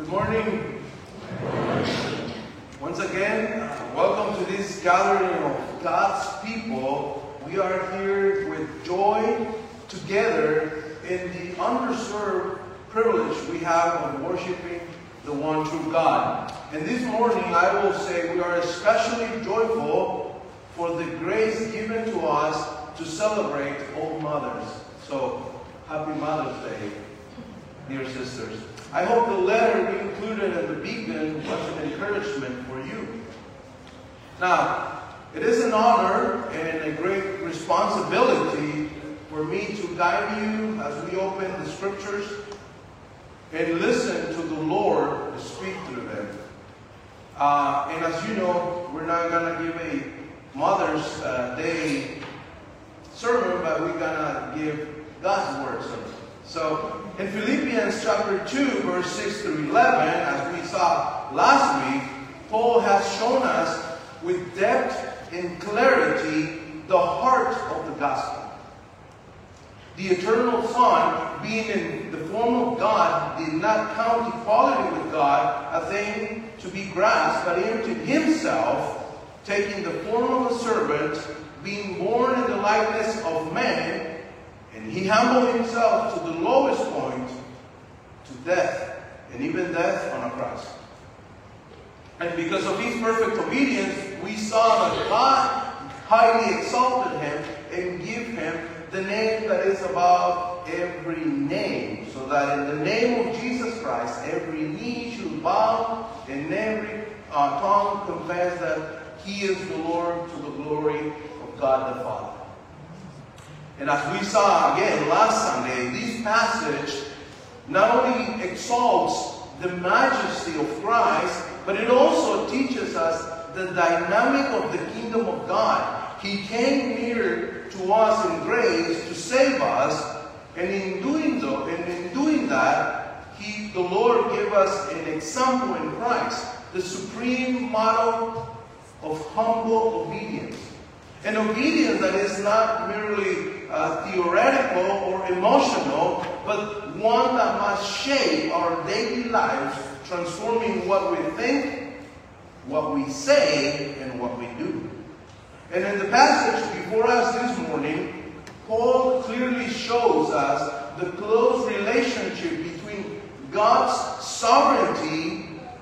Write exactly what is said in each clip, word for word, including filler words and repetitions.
Good morning. Once again, uh, welcome to this gathering of God's people. We are here with joy together in the underserved privilege we have of worshiping the one true God. And this morning, I will say we are especially joyful for the grace given to us to celebrate all mothers. So, happy Mother's Day, dear sisters. I hope the letter we included in the beacon was an encouragement for you. Now, it is an honor and a great responsibility for me to guide you as we open the scriptures and listen to the Lord speak through them. Uh, and as you know, we're not going to give a Mother's uh, Day sermon, but we're going to give God's word sermon. So, in Philippians chapter two, verse six through eleven, as we saw last week, Paul has shown us with depth and clarity the heart of the gospel. The eternal Son, being in the form of God, did not count equality with God a thing to be grasped, but emptied himself, taking the form of a servant, being born in the likeness of man, and he humbled himself to the lowest point, to death, and even death on a cross. And because of his perfect obedience, we saw that God highly exalted him and gave him the name that is above every name, so that in the name of Jesus Christ, every knee should bow and every uh, tongue confess that he is the Lord, to the glory of God the Father. And as we saw again last Sunday, this passage not only exalts the majesty of Christ, but it also teaches us the dynamic of the kingdom of God. He came near to us in grace to save us, and in doing so, and in doing that, He, the Lord, gave us an example in Christ, the supreme model of humble obedience. An obedience that is not merely uh, theoretical or emotional, but one that must shape our daily lives, transforming what we think, what we say, and what we do. And in the passage before us this morning, Paul clearly shows us the close relationship between God's sovereignty,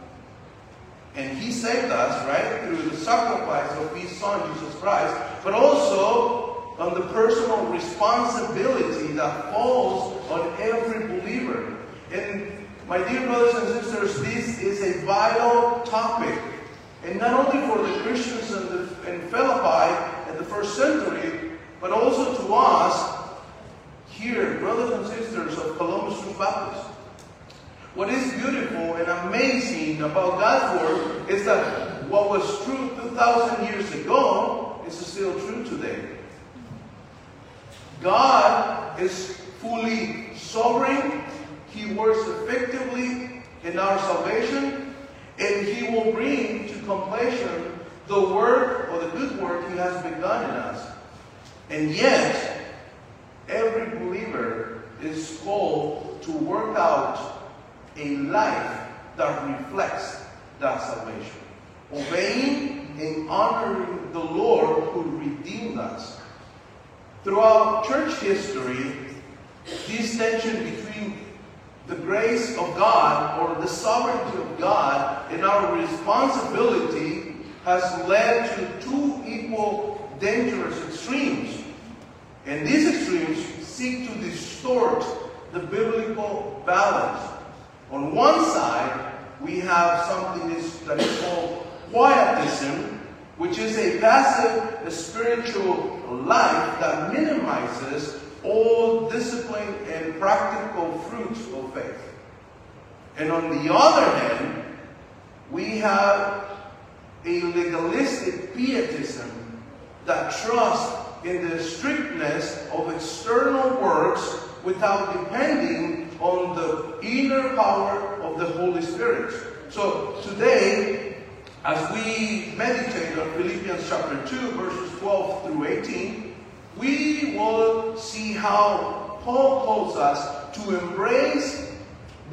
and He saved us, right, through the sacrifice of His Son, Jesus Christ, but also on the personal responsibility that falls on every believer. And my dear brothers and sisters, this is a vital topic. And not only for the Christians in, the, in Philippi in the first century, but also to us here, brothers and sisters of Columbus True Baptist. What is beautiful and amazing about God's Word is that what was true two thousand years ago is still true today. God is fully sovereign. He works effectively in our salvation, and He will bring to completion the work or the good work He has begun in us. And yet, every believer is called to work out a life that reflects that salvation, obeying and honoring the Lord who redeemed us. Throughout church history, this tension between the grace of God or the sovereignty of God and our responsibility has led to two equal dangerous extremes. And these extremes seek to distort the biblical balance. On one side, we have something that is called quietism, which is a passive spiritual life that minimizes all discipline and practical fruits of faith. And on the other hand, we have a legalistic pietism that trusts in the strictness of external works without depending on the inner power of the Holy Spirit. So today, as we meditate on Philippians chapter two, verses twelve through eighteen, we will see how Paul calls us to embrace this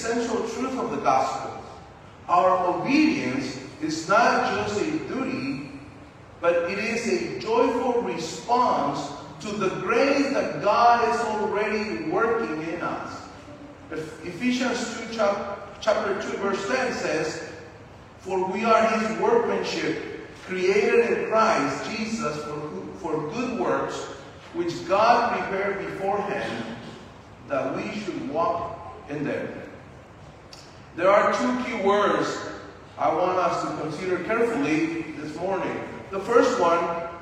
essential truth of the gospel. Our obedience is not just a duty, but it is a joyful response to the grace that God is already working in us. Ephesians two, chapter two, verse ten says, "For we are His workmanship, created in Christ Jesus for, for good works, which God prepared beforehand, that we should walk in them." There are two key words I want us to consider carefully this morning. The first one,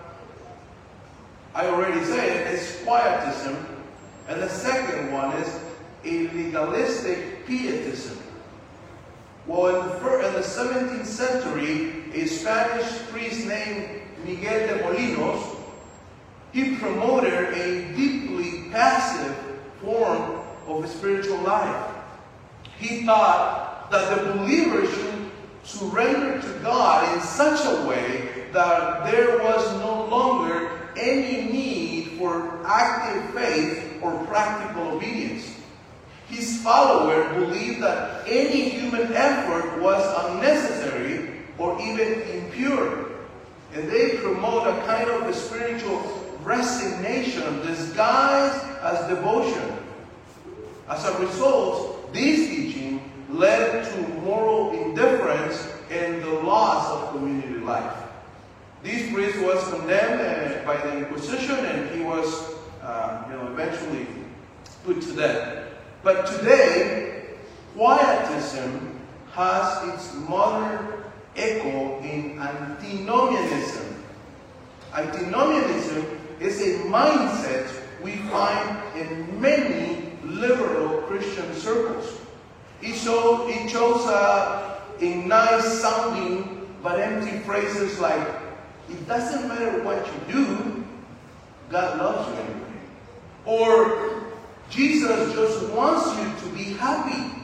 I already said, is quietism. And the second one is a legalistic pietism. Well, in the, in the seventeenth century, a Spanish priest named Miguel de Molinos, he promoted a deeply passive form of spiritual life. He thought that the believer should surrender to God in such a way that there was no longer any need for active faith or practical obedience. His followers believed that any human effort was unnecessary or even impure. And they promote a kind of a spiritual resignation disguised as devotion. As a result, this teaching led to moral indifference and the loss of community life. This priest was condemned uh, by the Inquisition, and he was uh, you know, eventually put to death. But today, quietism has its modern echo in antinomianism. Antinomianism is a mindset we find in many liberal Christian circles. It shows, it shows uh, in nice sounding but empty phrases like, "It doesn't matter what you do, God loves you anyway." Or, "Jesus just wants you to be happy."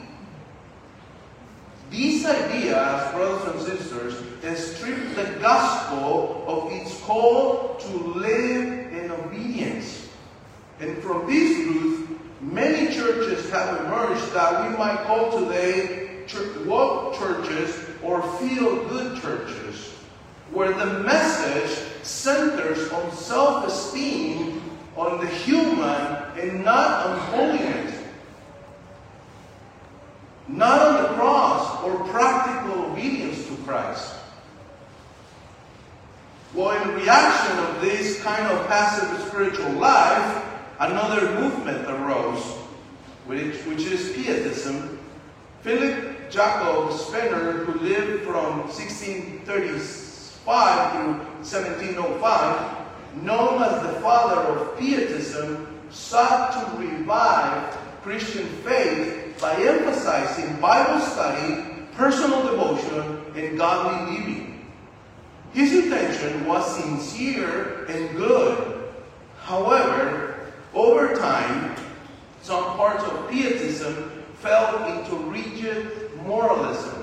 These ideas, brothers and sisters, strip the gospel of its call to live in obedience. And from this truth, many churches have emerged that we might call today woke churches or feel-good churches, where the message centers on self-esteem, on the human, and not on holiness. Not on the cross or practical obedience to Christ. Well, in reaction of this kind of passive spiritual life, another movement arose, which, which is pietism. Philip Jacob Spener, who lived from sixteen thirty-five through seventeen oh five, known as the father of pietism, sought to revive Christian faith by emphasizing Bible study, personal devotion, and godly living. His intention was sincere and good. However, over time, some parts of pietism fell into rigid moralism.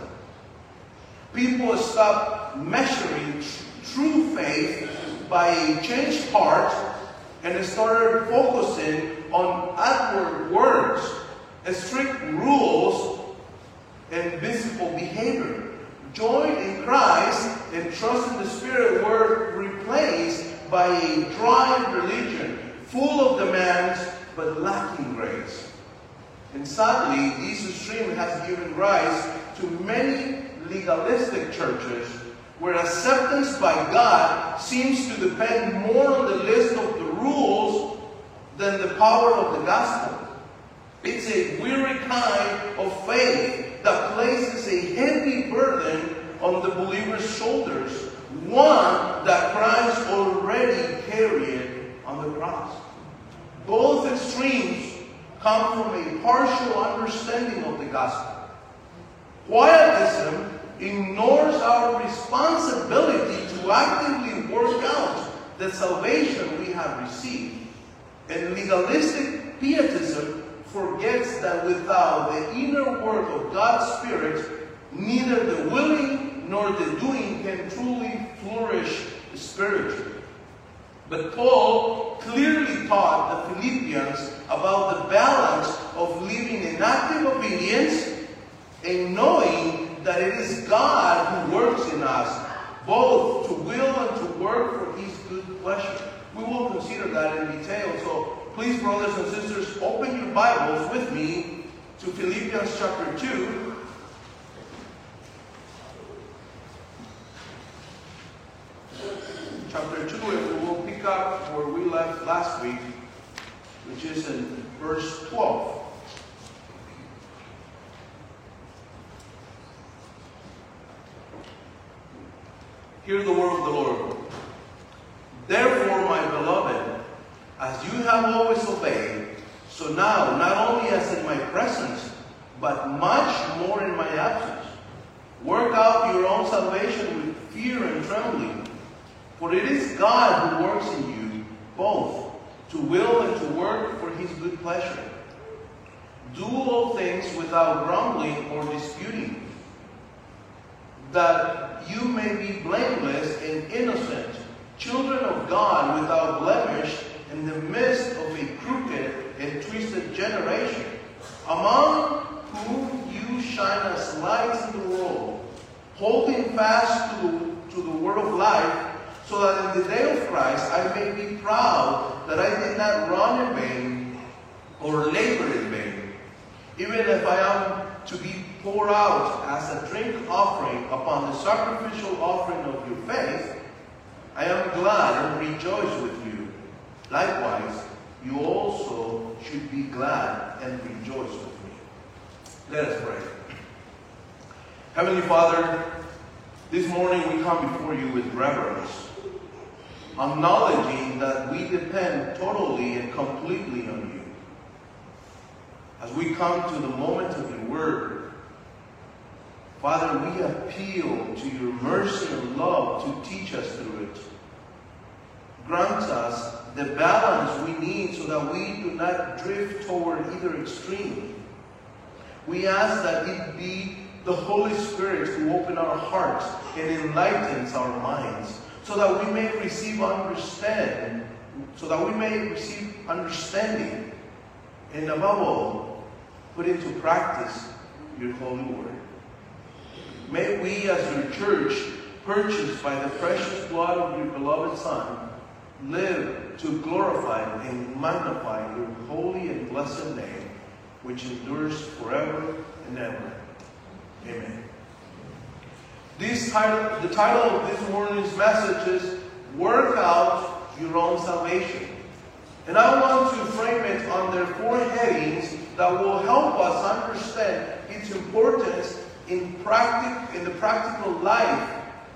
People stopped measuring tr- true faith by a changed heart and started focusing on outward words, strict rules, and visible behavior. Joy in Christ and trust in the Spirit were replaced by a dry religion, full of demands but lacking grace. And sadly, this extreme has given rise to many legalistic churches where acceptance by God seems to depend more on the list of the rules than the power of the gospel. It's a weary kind of faith that places a heavy burden on the believer's shoulders, one that Christ already carried on the cross. Both extremes come from a partial understanding of the gospel. Quietism ignores our responsibility to actively work out the salvation we have received. And legalistic pietism forgets that without the inner work of God's Spirit, neither the willing nor the doing can truly flourish spiritually. But Paul clearly taught the Philippians about the balance of living in active obedience and knowing that it is God who works in us, both to will and to work for His good pleasure. We will consider that in detail. So please, brothers and sisters, open your Bibles with me to Philippians chapter two. Chapter two, and we will pick up where we left last week, which is in verse twelve. Hear the word of the Lord. Therefore, my beloved, as you have always obeyed, so now, not only as in my presence, but much more in my absence, work out your own salvation with fear and trembling. For it is God who works in you, both to will and to work for His good pleasure. Do all things without grumbling or disputing, that you may be blameless and innocent, children of God without blemish, in the midst of a crooked and twisted generation, among whom you shine as lights in the world, holding fast to the, to the word of life, so that in the day of Christ I may be proud that I did not run in vain or labor in vain. Even if I am to be poured out as a drink offering upon the sacrificial offering of your faith, I am glad and rejoice with you. Likewise, you also should be glad and rejoice with me. Let us pray. Heavenly Father, this morning we come before you with reverence, acknowledging that we depend totally and completely on you. As we come to the moment of your word, Father, we appeal to your mercy and love to teach us through it. Grant us the balance we need so that we do not drift toward either extreme. We ask that it be the Holy Spirit who opens our hearts and enlightens our minds, so that we may receive understand, so that we may receive understanding, and above all, put into practice your holy word. May we, as your church, purchased by the precious blood of your beloved Son, live to glorify and magnify your holy and blessed name, which endures forever and ever. Amen. This title, the title of this morning's message is Work Out Your Own Salvation. And I want to frame it on their four headings that will help us understand its importance in, practic- in the practical life.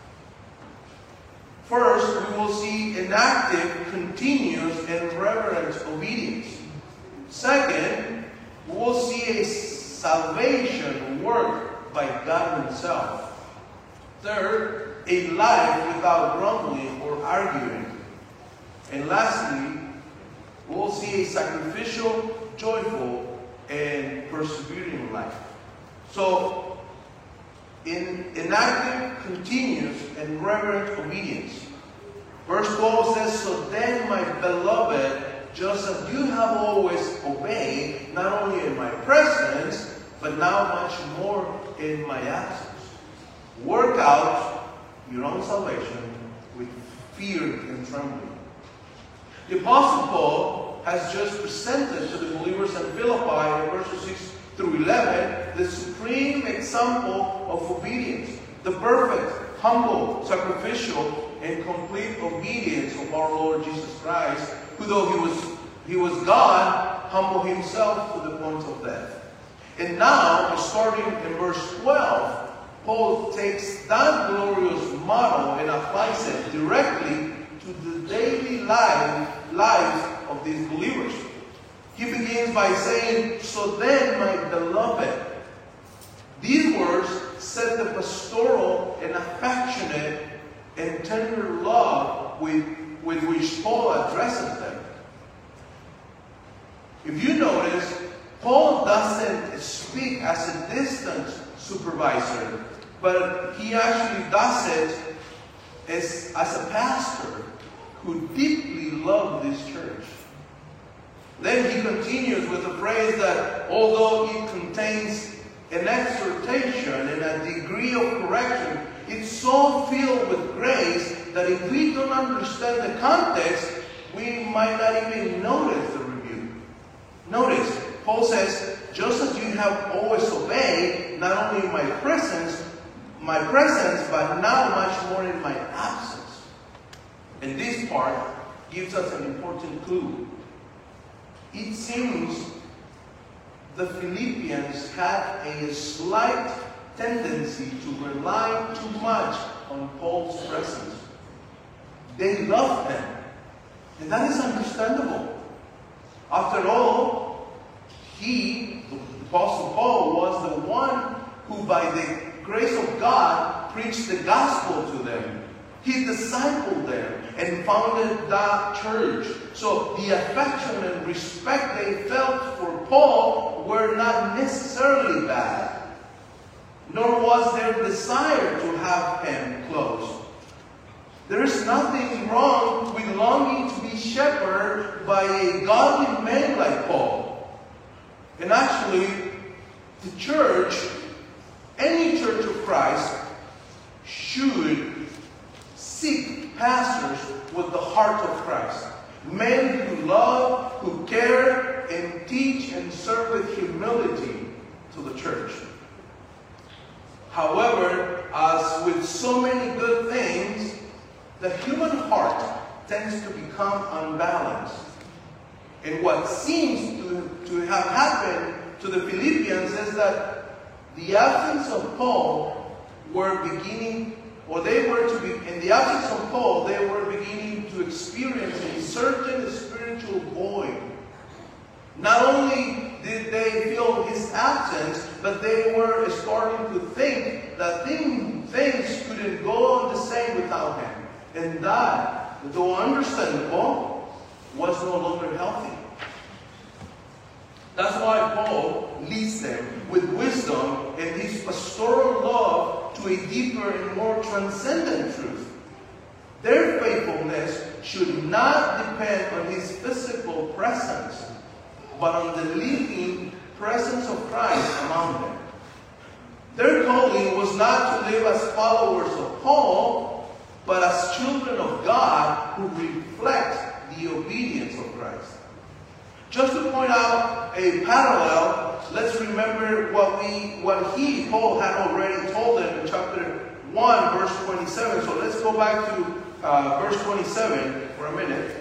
First, we will see an active, continuous, and reverent obedience. Second, we will see a salvation work by God Himself. Third, a life without grumbling or arguing. And lastly, we'll see a sacrificial, joyful, and persevering life. So, in an active, continuous, and reverent obedience. Verse twelve says, so then, my beloved, just as you have always obeyed, not only in my presence, but now much more in my absence. Work out your own salvation with fear and trembling. The Apostle Paul has just presented to the believers in Philippi in verses six through eleven the supreme example of obedience, the perfect, humble, sacrificial, and complete obedience of our Lord Jesus Christ, who though he was, he was God, humbled himself to the point of death. And now, starting in verse twelve, Paul takes that glorious model and applies it directly to the daily life, lives of these believers. He begins by saying, so then, my beloved. These words set the pastoral and affectionate and tender love with, with which Paul addresses them. If you notice, Paul doesn't speak as a distant supervisor, but he actually does it as, as a pastor who deeply loved this church. Then he continues with the phrase that although it contains an exhortation degree of correction, it's so filled with grace that if we don't understand the context, we might not even notice the rebuke. Notice, Paul says, just as you have always obeyed, not only in my presence, my presence, but now much more in my absence. And this part gives us an important clue. It seems the Philippians had a slight tendency to rely too much on Paul's presence. They loved him. And that is understandable. After all, he, the Apostle Paul, was the one who by the grace of God preached the gospel to them. He discipled them and founded that church. So the affection and respect they felt for Paul were not necessarily bad, nor was their desire to have him close. There is nothing wrong with longing to be shepherded by a godly man like Paul. And actually, the church, any church of Christ, should seek pastors with the heart of Christ. Men who love, who care, and teach and serve with humility to the church. However, as with so many good things, the human heart tends to become unbalanced. And what seems to, to have happened to the Philippians is that the absence of Paul were beginning, or they were to be, in the absence of Paul, they were beginning to experience a certain spiritual void. Not only did they feel his absence, but they were starting to think that things, things couldn't go on the same without him. And that, though understandable, was no longer healthy. That's why Paul leads them with wisdom and his pastoral love to a deeper and more transcendent truth. Their faithfulness should not depend on his physical presence, but on the living presence of Christ among them. Their calling was not to live as followers of Paul, but as children of God who reflect the obedience of Christ. Just to point out a parallel, let's remember what we, what he, Paul, had already told them in chapter one, verse twenty-seven. So let's go back to uh, verse twenty-seven for a minute.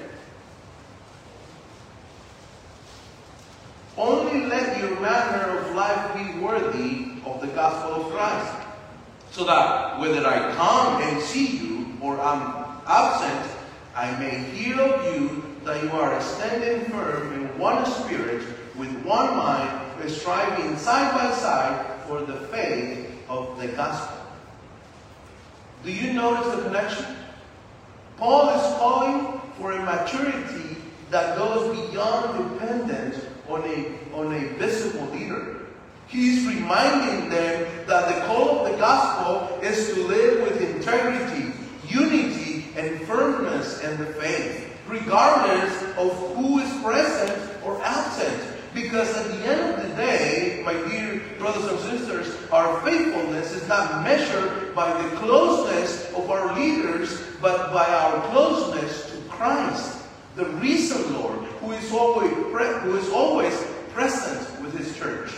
Only let your manner of life be worthy of the gospel of Christ, so that whether I come and see you or am absent, I may hear of you that you are standing firm in one spirit, with one mind, striving side by side for the faith of the gospel. Do you notice the connection? Paul is calling for a maturity that goes beyond dependence on a, on a visible leader. He is reminding them that the call of the gospel is to live with integrity, unity, and firmness in the faith, regardless of who is present or absent. Because at the end of the day, my dear brothers and sisters, our faithfulness is not measured by the closeness of our leaders, but by our closeness to Christ, the risen Lord, who is always, pre- who is always present with his church.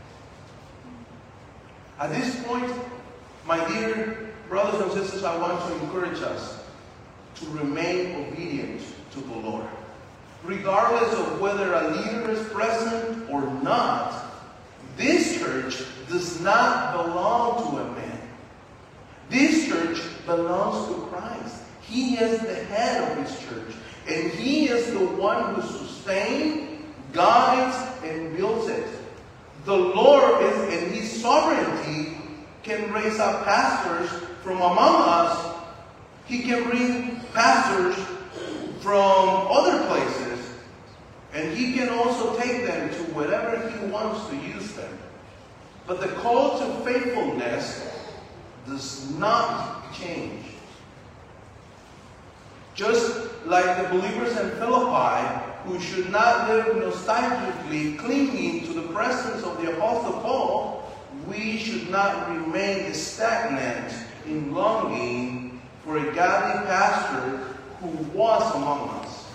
At this point, my dear brothers and sisters, I want to encourage us to remain obedient to the Lord. Regardless of whether a leader is present or not, this church does not belong to a man. This church belongs to Christ. He is the head of his church. And he is the one who sustains, guides, and builds it. The Lord is, in his sovereignty, can raise up pastors from among us. He can bring pastors from other places. And he can also take them to wherever he wants to use them. But the call to faithfulness does not change. Just like the believers in Philippi, who should not live nostalgically clinging to the presence of the Apostle Paul, we should should not remain stagnant in longing for a godly pastor who was among us.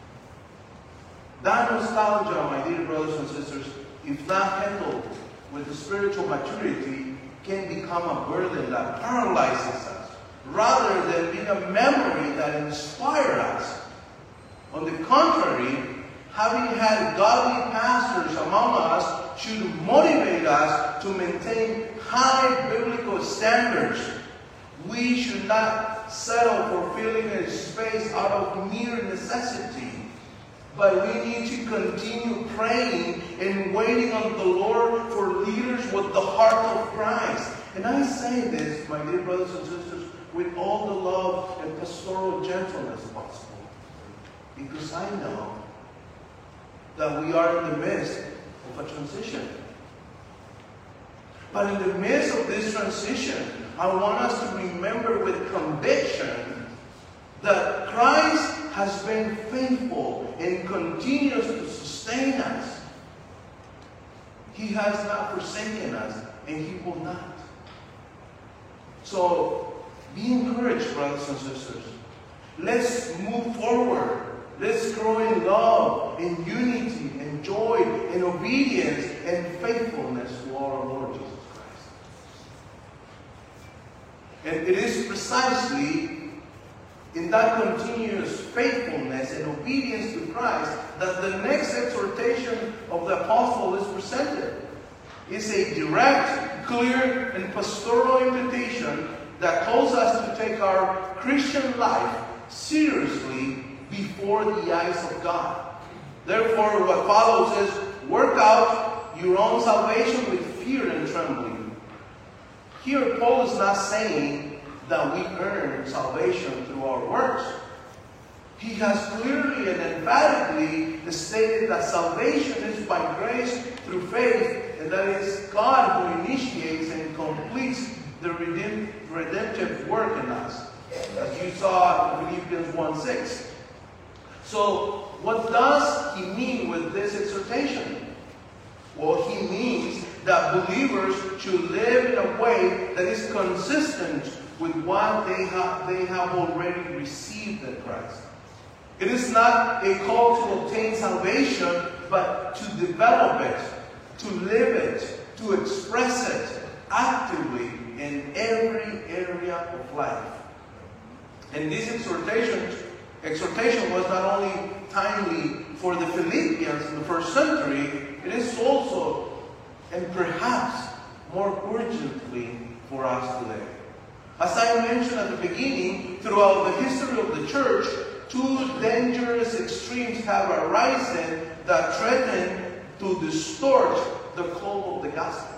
That nostalgia, my dear brothers and sisters, if not handled with the spiritual maturity, can become a burden that paralyzes us, rather than being a memory that inspires us. On the contrary, having had godly pastors among us should motivate us to maintain high biblical standards. We should not settle for filling a space out of mere necessity, but we need to continue praying and waiting on the Lord for leaders with the heart of Christ. And I say this, my dear brothers and sisters, with all the love and pastoral gentleness possible, because I know that we are in the midst of a transition. But in the midst of this transition, I want us to remember with conviction that Christ has been faithful and continues to sustain us. He has not forsaken us, and He will not. So, be encouraged, brothers and sisters. Let's move forward. Let's grow in love, in unity, in joy, in obedience, and faithfulness to our Lord Jesus Christ. And it is precisely in that continuous faithfulness and obedience to Christ that the next exhortation of the apostle is presented. It's a direct, clear, and pastoral invitation that calls us to take our Christian life seriously before the eyes of God. Therefore, what follows is, work out your own salvation with fear and trembling. Here, Paul is not saying that we earn salvation through our works. He has clearly and emphatically stated that salvation is by grace through faith, and that it's God who initiates and completes the redemptive work in us, as you saw in Philippians one six. So, what does he mean with this exhortation? Well, he means that believers should live in a way that is consistent with what they have, they have already received in Christ. It is not a call to obtain salvation, but to develop it, to live it, to express it actively in every area of life. And this exhortation, exhortation was not only timely for the Philippians in the first century, it is also, and perhaps more urgently, for us today. As I mentioned at the beginning, throughout the history of the church, two dangerous extremes have arisen that threaten to distort the call of the gospel.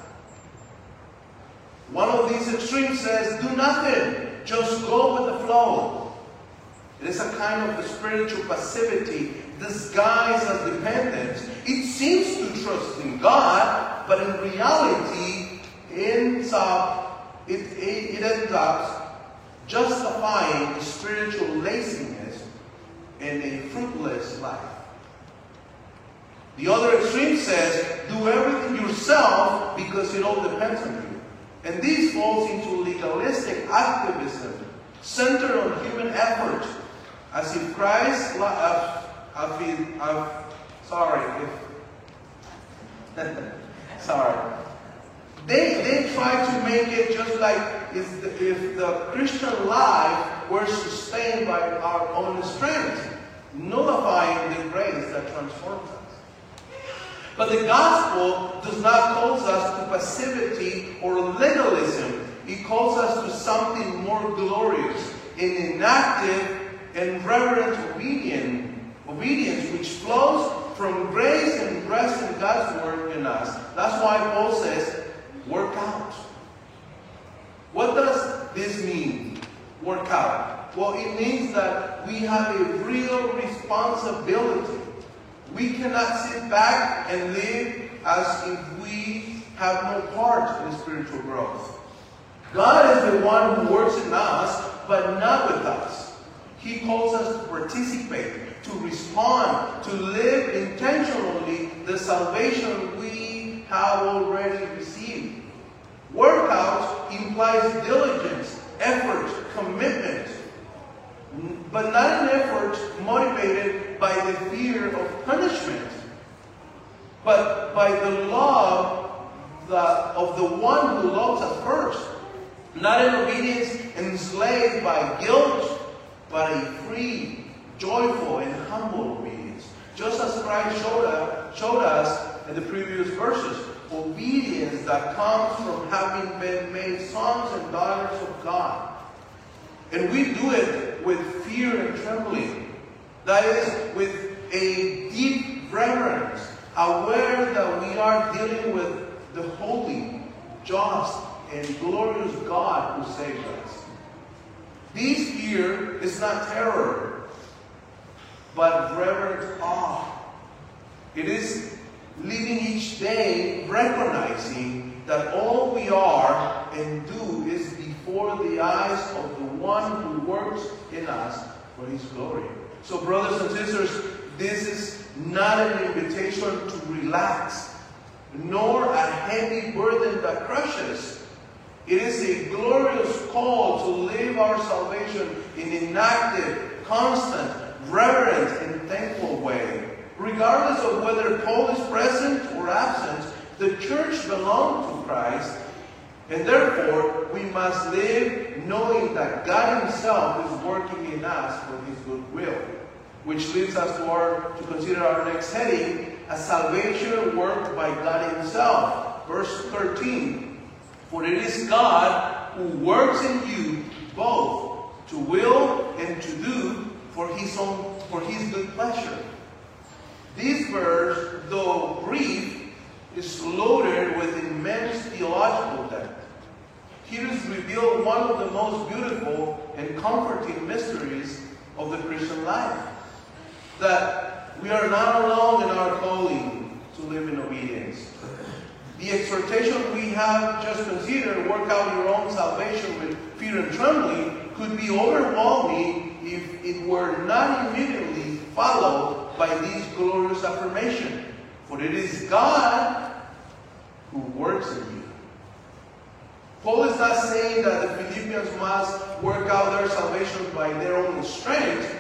One of these extremes says, do nothing, just go with the flow. It is a kind of spiritual passivity disguised as dependence. It seems to trust in God, but in reality, it ends up, it, it, it ends up justifying spiritual laziness in a fruitless life. The other extreme says, do everything yourself because it all depends on you. And this falls into legalistic activism centered on human effort, as if Christ, uh, uh, if, uh, sorry, if, sorry. They, they try to make it just like if the, if the Christian life were sustained by our own strength, nullifying the grace that transforms us. But the gospel does not call us to passivity or legalism. It calls us to something more glorious, an inactive and reverent obedience, obedience which flows from grace and rests in God's work in us. That's why Paul says, work out. What does this mean, work out? Well, it means that we have a real responsibility. We cannot sit back and live as if we have no part in spiritual growth. God is the one who works in us, but not with us. He calls us to participate, to respond, to live intentionally the salvation we have already received. Work implies diligence, effort, commitment, but not an effort motivated by the fear of punishment, but by the love the, of the one who loves us first. Not an obedience enslaved by guilt, but a free, joyful, and humble obedience. Just as Christ showed us, showed us in the previous verses, obedience that comes from having been made sons and daughters of God. And we do it with fear and trembling. That is, with a deep reverence, aware that we are dealing with the holy, just, and glorious God who saved us. This fear is not terror, but reverent awe. It is living each day recognizing that all we are and do is before the eyes of the one who works in us for His glory. So brothers and sisters, this is not an invitation to relax, nor a heavy burden that crushes. It is a glorious call to live our salvation in an active, constant, reverent, and thankful way. Regardless of whether Paul is present or absent, the church belongs to Christ, and therefore we must live knowing that God Himself is working in us for His good will. Which leads us to, our, to consider our next heading, a salvation worked by God Himself. Verse thirteen, for it is God who works in you both to will and to do for His own, for His good pleasure. This verse, though brief, is loaded with immense theological depth. Here is revealed one of the most beautiful and comforting mysteries of the Christian life. That we are not alone in our calling to live in obedience. The exhortation we have just considered, work out your own salvation with fear and trembling, could be overwhelming if it were not immediately followed by this glorious affirmation. For it is God who works in you. Paul is not saying that the Philippians must work out their salvation by their own strength,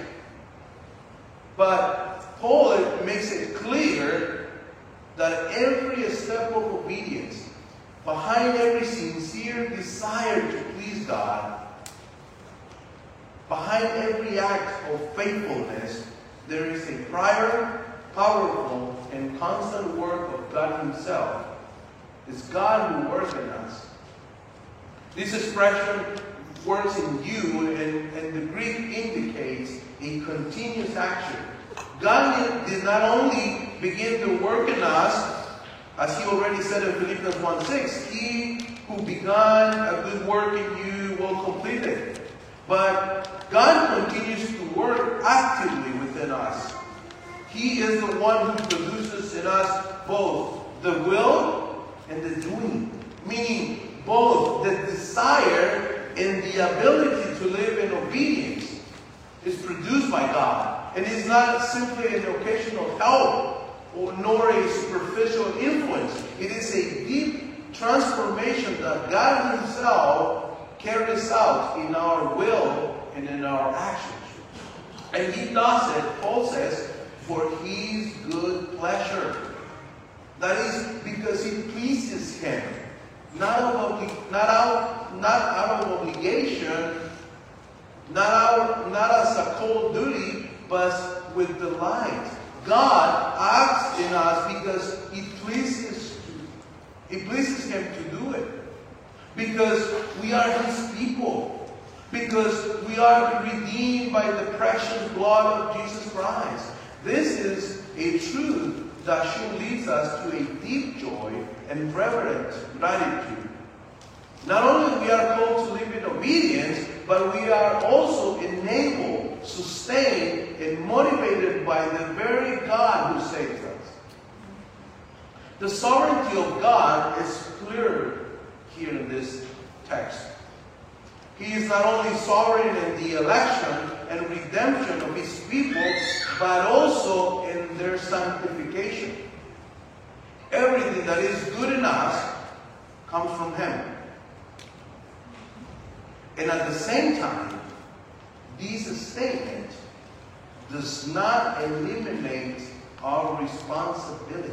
but Paul makes it clear that every step of obedience, behind every sincere desire to please God, behind every act of faithfulness, there is a prior, powerful, and constant work of God Himself. It's God who works in us. This expression, works in you, and, and the Greek indicates a continuous action. God did not only begin to work in us, as He already said in Philippians one six, He who began a good work in you will complete it. But God continues to work actively within us. He is the one who produces in us both the will and the doing. Meaning both the desire and the ability to live in obedience is produced by God. And it's not simply an occasional help or nor a superficial influence. It is a deep transformation that God Himself carries out in our will and in our actions. And He does it, Paul says, for His good pleasure. That is because it pleases Him. Not, of, not, out, not out of obligation, not, out, not as a cold duty, but with delight. God acts in us because it pleases, it pleases Him to do it. Because we are His people. Because we are redeemed by the precious blood of Jesus Christ. This is a truth that should lead us to a deep joy and reverent gratitude. Not only we are called to live in obedience, but we are also enabled, sustained, and motivated by the very God who saves us. The sovereignty of God is clear here in this text. He is not only sovereign in the election and redemption of His people, but also in their sanctification. Everything that is good in us comes from Him. And at the same time, this statement does not eliminate our responsibility.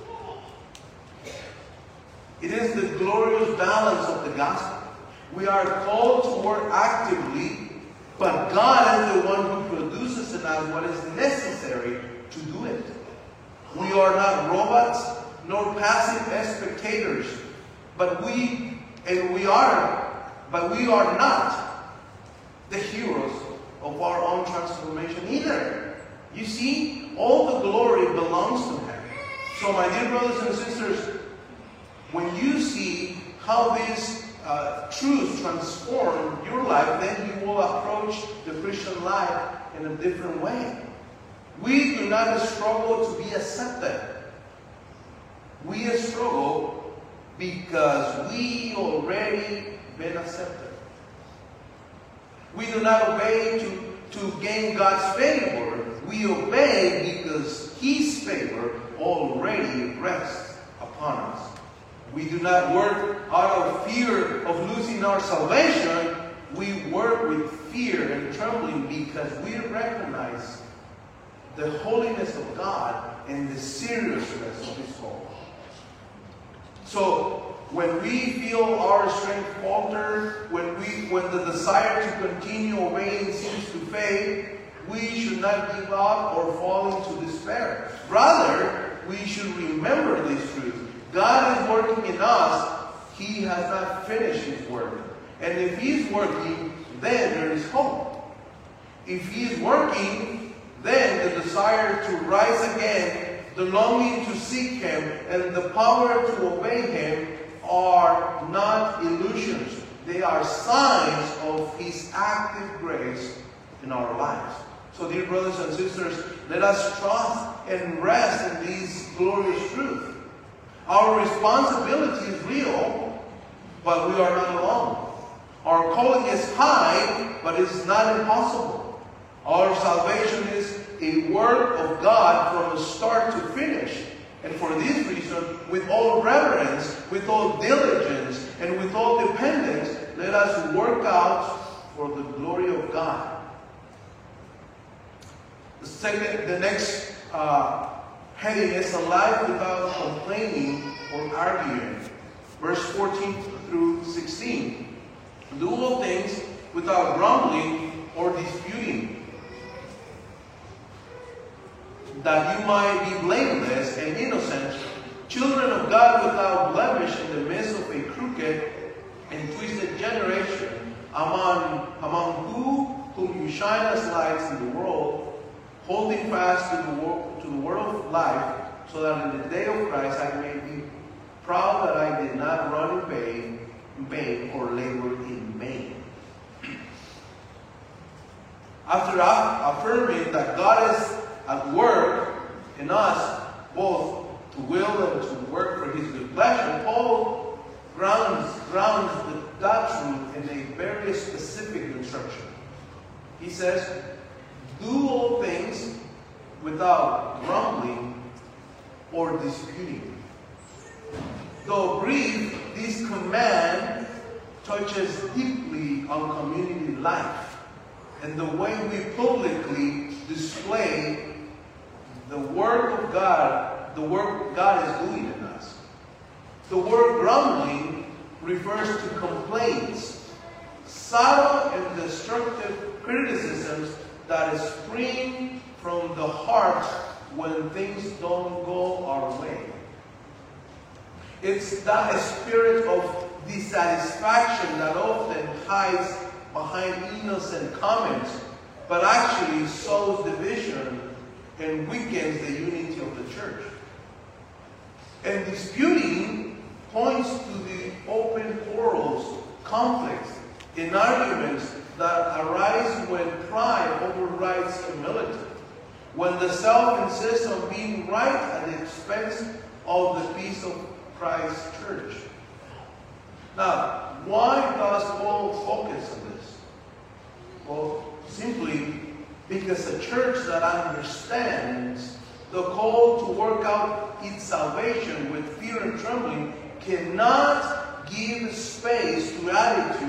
It is the glorious balance of the gospel. We are called to work actively, but God is the one who produces in us what is necessary to do it. We are not robots, nor passive spectators, but we, and we are, but we are not the heroes of our own transformation either. You see, all the glory belongs to Him. So my dear brothers and sisters, when you see how these uh, truths transform your life, then you will approach the Christian life in a different way. We do not struggle to be accepted. We struggle because we already been accepted. We do not obey to, to gain God's favor. We obey because His favor already rests upon us. We do not work out of fear of losing our salvation. We work with fear and trembling because we recognize the holiness of God and the seriousness of His call. So, when we feel our strength falter, when we, when the desire to continue obeying seems to fade, we should not give up or fall into despair. Rather, we should remember this truth. God is working in us. He has not finished His work. And if He's working, then there is hope. If He is working, then the desire to rise again, the longing to seek Him, and the power to obey Him are not illusions. They are signs of His active grace in our lives. So, dear brothers and sisters, let us trust and rest in these glorious truths. Our responsibility is real, but we are not alone. Our calling is high, but it is not impossible. Our salvation is a work of God from start to finish. And for this reason, with all reverence, with all diligence, and with all dependence, let us work out for the glory of God. The, second, the next uh, heading is a life without complaining or arguing. Verse fourteen through sixteen. Do all things without grumbling or disputing, that you might be blameless and innocent, children of God without blemish in the midst of a crooked and twisted generation, among, among who, whom you shine as lights in the world, holding fast to the, wor- to the word of life, so that in the day of Christ I may be proud that I did not run in vain, in vain or labor in vain. After affirming that God is at work in us, both to will and to work for His good pleasure, Paul grounds, grounds the, that truth in a very specific instruction. He says, do all things without grumbling or disputing. Though brief, this command touches deeply on community life and the way we publicly display the work of God, the work God is doing in us. The word grumbling refers to complaints, subtle and destructive criticisms that spring from the heart when things don't go our way. It's that spirit of dissatisfaction that often hides behind innocent comments, but actually sows division and weakens the unity of the church. And disputing points to the open quarrels, conflicts, and arguments that arise when pride overrides humility, when the self insists on being right at the expense of the peace of Christ's church. Now, why does Paul focus on this? Well, simply because a church that understands the call to work out its salvation with fear and trembling cannot give space to attitudes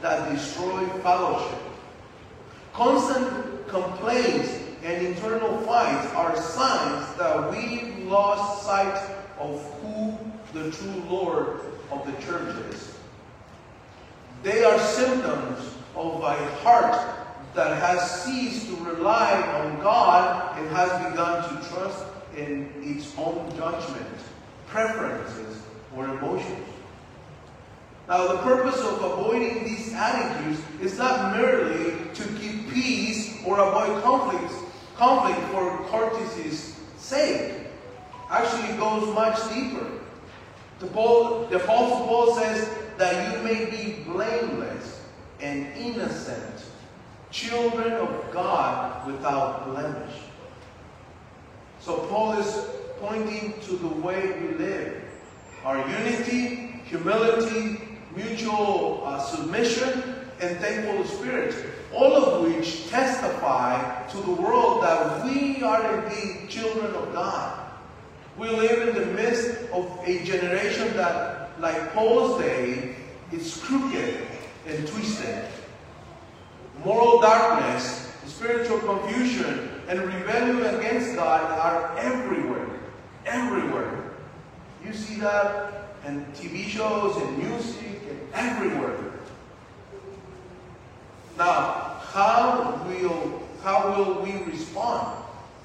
that destroy fellowship. Constant complaints and internal fights are signs that we've lost sight of who the true Lord of the church is. They are symptoms of a heart that has ceased to rely on God and has begun to trust in its own judgment, preferences, or emotions. Now, the purpose of avoiding these attitudes is not merely to keep peace or avoid conflicts, conflict for courtesy's sake. Actually, it goes much deeper. The, Paul, the Apostle Paul says that you may be blameless and innocent, children of God without blemish. So Paul is pointing to the way we live. Our unity, humility, mutual uh, submission, and thankful spirit, all of which testify to the world that we are indeed children of God. We live in the midst of a generation that, like Paul's day, is crooked and twisted. Moral darkness, spiritual confusion, and rebellion against God are everywhere. Everywhere. You see that in T V shows, in music, and everywhere. Now, how will, how will we respond?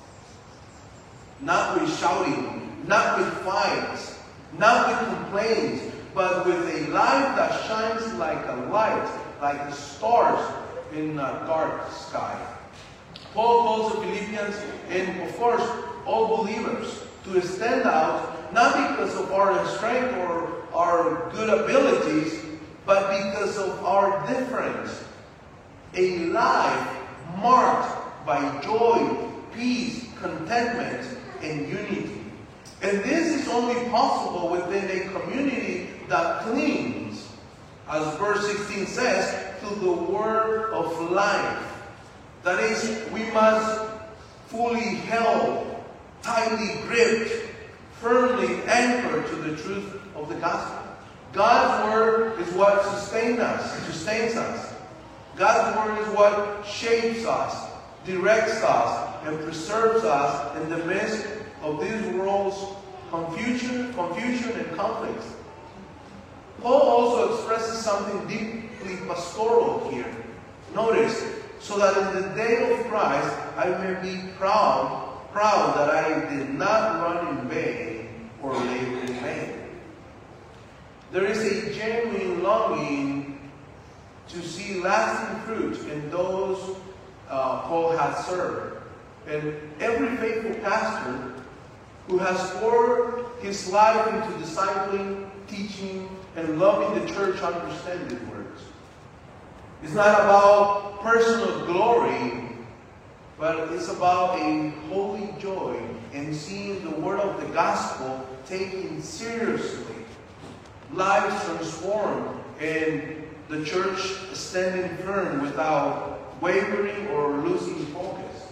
Not with shouting, not with fights, not with complaints, but with a light that shines like a light, like the stars in a dark sky. Paul calls the Philippians, and of course, all believers, to stand out, not because of our strength or our good abilities, but because of our difference. A life marked by joy, peace, contentment, and unity. And this is only possible within a community that clings, as verse sixteen says, to the word of life. That is, we must fully held, tightly gripped, firmly anchored to the truth of the gospel. God's word is what sustains us, sustains us. God's word is what shapes us, directs us, and preserves us in the midst of this world's confusion, confusion and conflict. Paul also expresses something deeply pastoral here. Notice, so that in the day of Christ I may be proud, proud that I did not run in vain or labor in vain. There is a genuine longing to see lasting fruit in those uh, Paul has served. And every faithful pastor who has poured his life into discipling, teaching, and loving the church understands these words. It's not about personal glory, but it's about a holy joy in seeing the word of the gospel taken seriously, lives transformed, and the church standing firm without wavering or losing focus.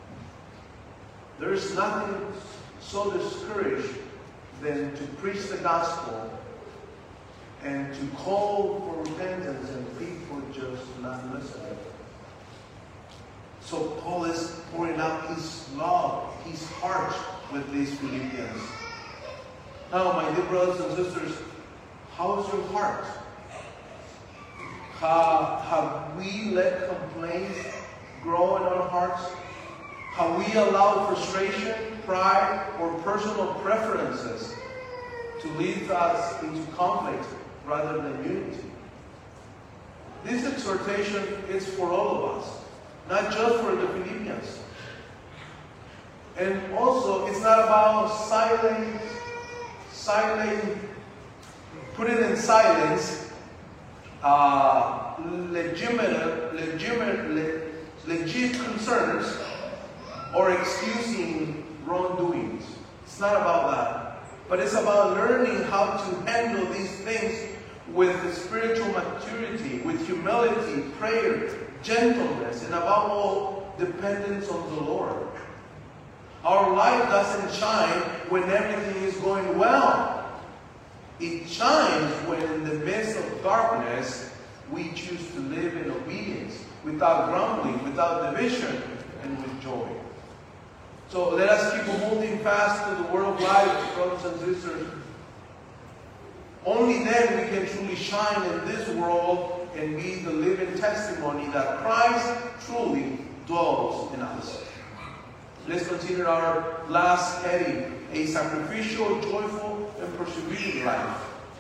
There is nothing so discouraged than to preach the gospel and to call for repentance and people just not listening. So Paul is pouring out his love, his heart with these Philippians. Now, my dear brothers and sisters, how is your heart? Uh, have we let complaints grow in our hearts? Have we allowed frustration, pride, or personal preferences to lead us into conflict rather than unity? This exhortation is for all of us, not just for the Philippians. And also, it's not about silence, silent, putting in silence uh, legitimate, legitimate, legit concerns or excusing wrongdoings. It's not about that. But it's about learning how to handle these things with spiritual maturity, with humility, prayer, gentleness, and above all, dependence on the Lord. Our light doesn't shine when everything is going well. It shines when in the midst of darkness, we choose to live in obedience, without grumbling, without division, and with joy. So let us keep holding fast to the word of life, brothers and sisters. Only then we can truly shine in this world and be the living testimony that Christ truly dwells in us. Let's consider our last heading, a sacrificial, joyful, and persevering life.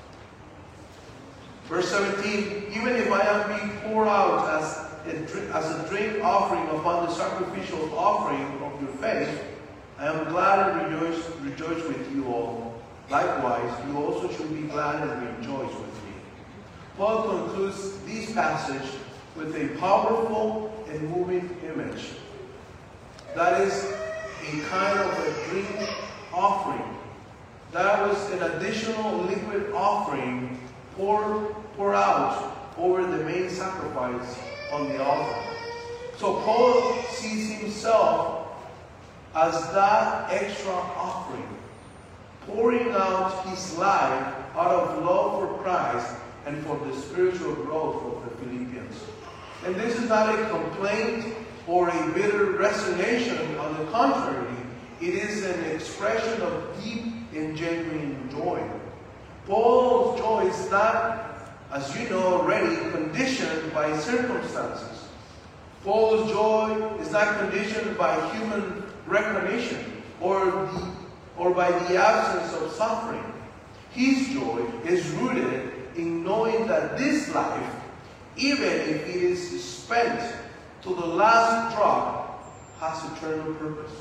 Verse seventeen, even if I am being poured out as a, as a drink offering upon the sacrificial offering of your faith, I am glad and rejoice, rejoice with you all. Likewise, you also should be glad and rejoice with me. Paul concludes this passage with a powerful and moving image. That is a kind of a drink offering. That was an additional liquid offering poured, poured out over the main sacrifice on the altar. So Paul sees himself as that extra offering, pouring out his life out of love for Christ and for the spiritual growth of the Philippians. And this is not a complaint or a bitter resignation. On the contrary, it is an expression of deep and genuine joy. Paul's joy is not, as you know already, conditioned by circumstances. Paul's joy is not conditioned by human recognition or, the, or by the absence of suffering. His joy is rooted in knowing that this life, even if it is spent to the last drop, has eternal purpose.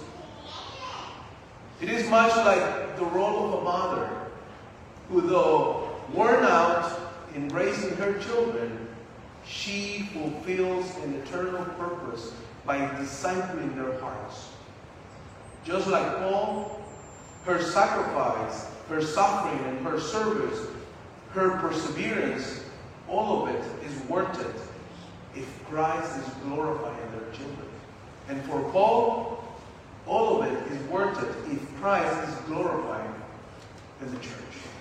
It is much like the role of a mother who, though worn out in raising her children, she fulfills an eternal purpose by discipling their hearts. Just like Paul, her sacrifice, her suffering, and her service, her perseverance, all of it is worth it if Christ is glorified in their children. And for Paul, all of it is worth it if Christ is glorified in the church.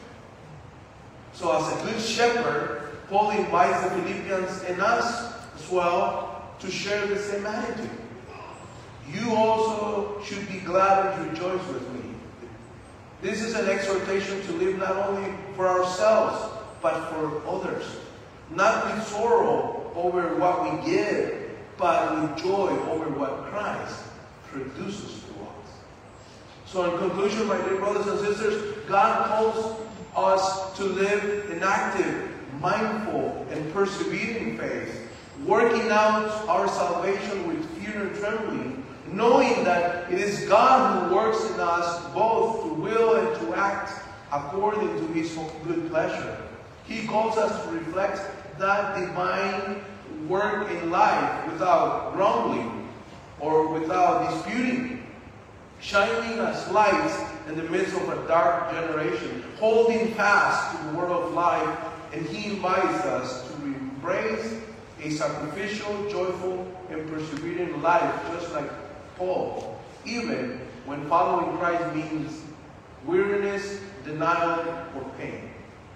So as a good shepherd, Paul invites the Philippians and us as well to share the same attitude. You also should be glad and rejoice with me. This is an exhortation to live not only for ourselves, but for others. Not with sorrow over what we give, but with joy over what Christ produces to us. So in conclusion, my dear brothers and sisters, God calls us to live an active, mindful, and persevering faith, working out our salvation with fear and trembling, knowing that it is God who works in us both to will and to act according to His good pleasure. He calls us to reflect that divine work in life without grumbling or without disputing, shining as lights in the midst of a dark generation, holding fast to the word of life. And He invites us to embrace a sacrificial, joyful, and persevering life, just like Paul, even when following Christ means weariness, denial, or pain.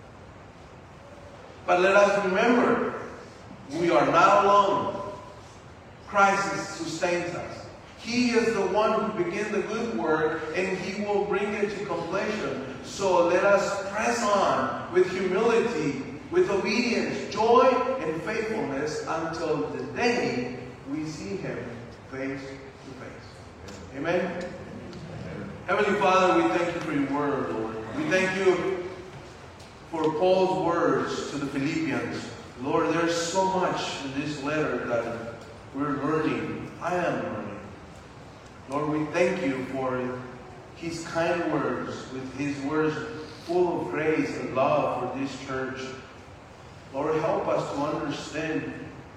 But let us remember, we are not alone. Christ sustains us. He is the one who began the good work, and He will bring it to completion. So let us press on with humility, with obedience, joy, and faithfulness until the day we see Him face to face. Amen? Amen. Heavenly Father, we thank You for Your word, Lord. We thank You for Paul's words to the Philippians. Lord, there's so much in this letter that we're learning. I am learning. Lord, we thank You for His kind words, with His words full of grace and love for this church. Lord, help us to understand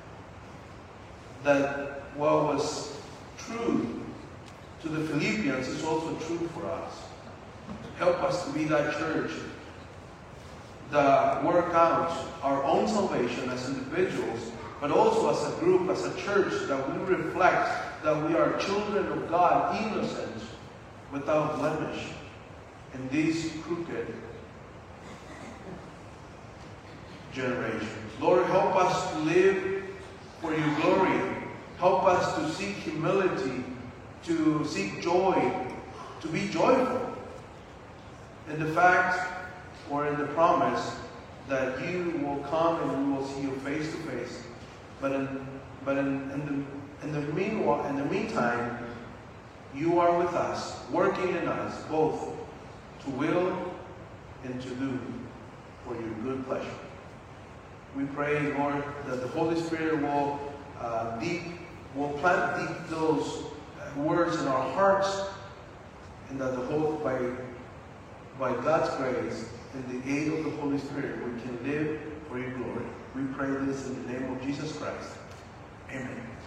that what was true to the Philippians is also true for us. Help us to be that church that work out our own salvation as individuals, but also as a group, as a church, that we reflect that we are children of God, innocent, without blemish, in this crooked generation. Lord, help help us to live for your glory. Help us to seek humility, to seek joy, to be joyful in the fact or in the promise that you will come and we will see you face to face. But in but in, in the in the meanwhile, in the meantime, you are with us, working in us both to will and to do for your good pleasure. We pray, Lord, that the Holy Spirit will uh, deep will plant deep those words in our hearts, and that the whole by by God's grace and the aid of the Holy Spirit we can live for your glory. We pray this in the name of Jesus Christ. Amen.